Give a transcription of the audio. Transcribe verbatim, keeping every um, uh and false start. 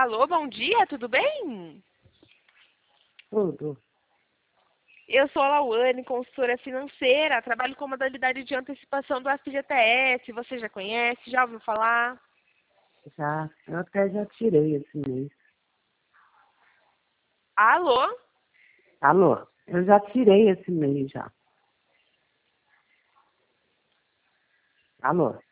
Alô, bom dia, tudo bem? Tudo. Eu sou a Lauane, consultora financeira, trabalho com modalidade de antecipação do F G T S. Você já conhece? Já ouviu falar? Já, eu até já tirei esse mês. Alô? Alô, eu já tirei esse mês já. Alô.